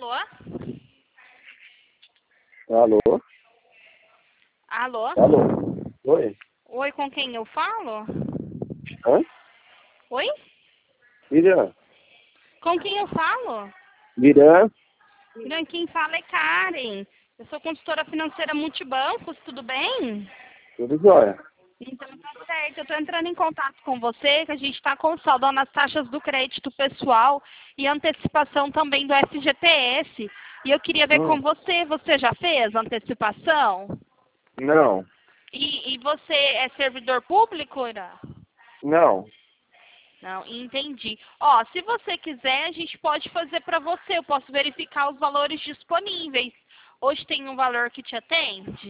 Alô? Alô? Alô? Alô? Oi? Oi, com quem eu falo? Hã? Oi? Irã? Com quem eu falo? Irã? Irã, quem fala é Karen. Eu sou consultora financeira Multibancos, tudo bem? Tudo jóia? Então tá certo, eu estou entrando em contato com você, que a gente está consolidando as taxas do crédito pessoal e antecipação também do FGTS. E eu queria ver com você já fez antecipação? Não. E você é servidor público, Irã? Não. Não, entendi. Ó, se você quiser, a gente pode fazer para você. Eu posso verificar os valores disponíveis. Hoje tem um valor que te atende?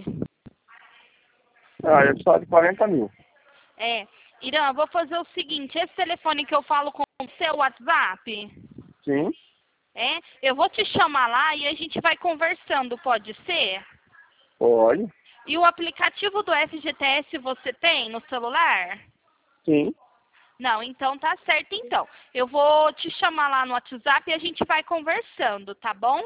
Ah, eu só de 40 mil. É. Irã, vou fazer o seguinte. Esse telefone que eu falo com o seu WhatsApp, Sim? é? Eu vou te chamar lá e a gente vai conversando, pode ser? Pode? E o aplicativo do FGTS você tem no celular? Sim. Não, então tá certo então. Eu vou te chamar lá no WhatsApp e a gente vai conversando, tá bom?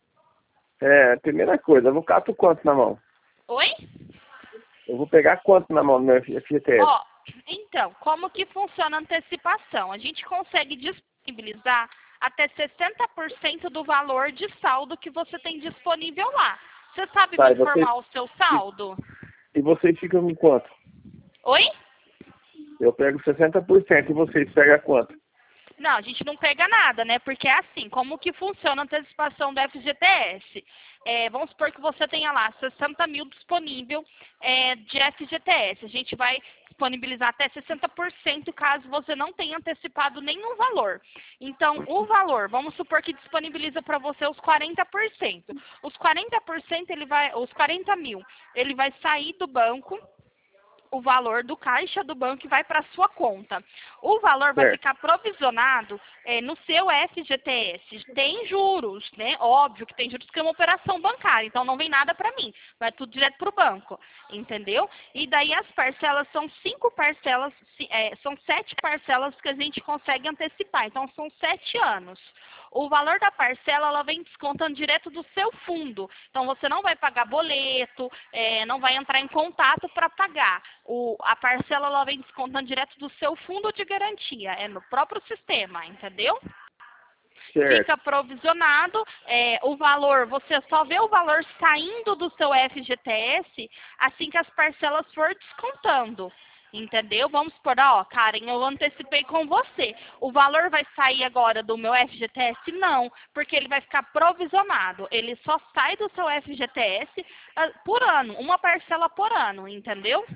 Primeira coisa, eu vou cato quanto na mão? Oi? Eu vou pegar quanto na mão do meu FGTS? Ó, então, como que funciona a antecipação? A gente consegue disponibilizar até 60% do valor de saldo que você tem disponível lá. Você sabe Tá, me e vocês, informar o seu saldo? e vocês ficam com quanto? Oi? Eu pego 60% e vocês pegam quanto? Não, a gente não pega nada, né? Porque é assim, como que funciona a antecipação do FGTS? Vamos supor que você tenha lá 60 mil disponível de FGTS. A gente vai disponibilizar até 60% caso você não tenha antecipado nenhum valor. Então, o valor, vamos supor que disponibiliza para você os 40%. Os 40% os 40 mil, ele vai sair do banco, o valor do caixa do banco e vai para a sua conta. O valor vai Certo. ficar provisionado no seu FGTS. Tem juros, né? Óbvio que tem juros porque é uma operação bancária, então não vem nada para mim. Vai tudo direto para o banco, entendeu? E daí as parcelas são 5 parcelas, são 7 parcelas que a gente consegue antecipar. Então são 7 anos. O valor da parcela, ela vem descontando direto do seu fundo. Então, você não vai pagar boleto, não vai entrar em contato para pagar. A parcela, ela vem descontando direto do seu fundo de garantia. É no próprio sistema, entendeu? Certo. Fica provisionado, o valor, você só vê o valor saindo do seu FGTS assim que as parcelas for descontando. Entendeu? Vamos supor, ó, Karen, eu antecipei com você. O valor vai sair agora do meu FGTS? Não, porque ele vai ficar provisionado. Ele só sai do seu FGTS por ano, uma parcela por ano, entendeu?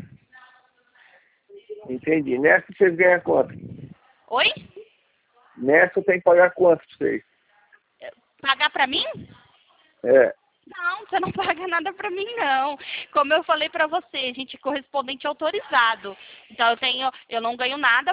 Entendi. Nessa vocês ganham quanto? Oi? Nessa tem que pagar quanto pra vocês? Pagar pra mim? É. Não, você não paga nada pra mim, não. Como eu falei pra você, a gente é correspondente autorizado. Então eu não ganho nada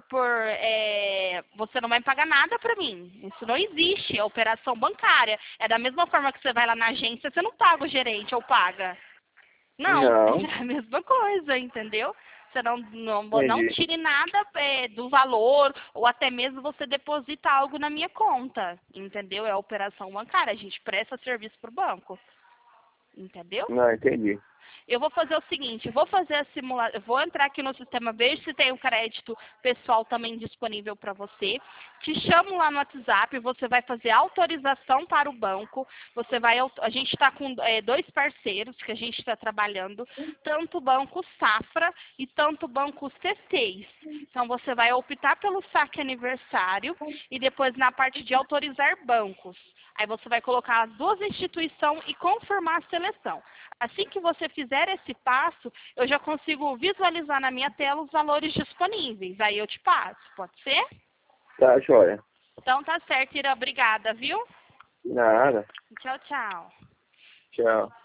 você não vai pagar nada pra mim. Isso não existe, é operação bancária. É da mesma forma que você vai lá na agência, você não paga o gerente ou paga. Não, Não. é a mesma coisa, entendeu? Você não Entendi. tire nada do valor, ou até mesmo você deposita algo na minha conta, entendeu? É operação bancária, a gente presta serviço para o banco, entendeu? Não, entendi. Eu vou fazer o seguinte, eu vou fazer a simulação, eu vou entrar aqui no sistema, vejo se tem o crédito pessoal também disponível para você. Te chamo lá no WhatsApp, você vai fazer autorização para o banco. A gente está com 2 parceiros que a gente está trabalhando, tanto o Banco Safra e tanto o Banco C6. Então você vai optar pelo saque aniversário e depois na parte de autorizar bancos. Aí você vai colocar as 2 instituições e confirmar a seleção. Assim que você fizer esse passo, eu já consigo visualizar na minha tela os valores disponíveis. Aí eu te passo, pode ser? Tá, joia. Então tá certo, Ira. Obrigada, viu? Nada. Tchau, tchau. Tchau.